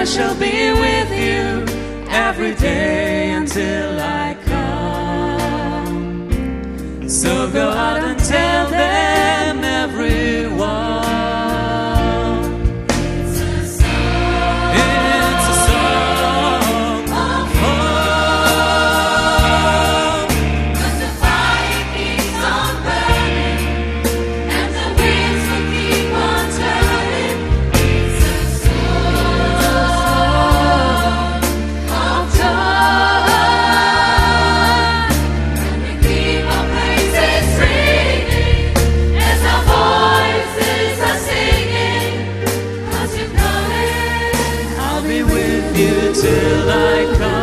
shall be with you every day until I come. So go out and tell them, everyone. It's a song. It's a song of hope. 'Cause the fire keeps on burning and the wheels will keep on turning. It's a song of joy. And we keep our praises ringing as our voices are singing. 'Cause you promised I'll be with you till I come.